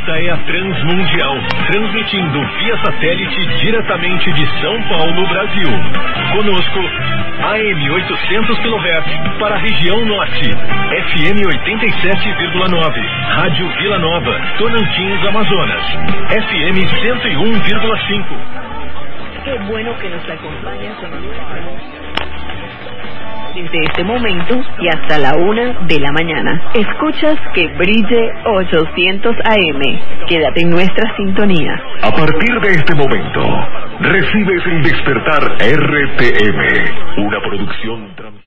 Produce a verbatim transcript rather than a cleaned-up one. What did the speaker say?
Esta é a Transmundial, transmitindo via satélite diretamente de São Paulo, Brasil. Conosco, A M oitocentos quilohertz para a região norte, F M oitenta e sete vírgula nove, Rádio Vila Nova, Tonantins, Amazonas, F M cento e um vírgula cinco. Qué bueno que nos acompaña con desde este momento y hasta la una de la mañana. Escuchas Que Brille ochocientos A M. Quédate en nuestra sintonía. A partir de este momento, recibes el Despertar R T M, una producción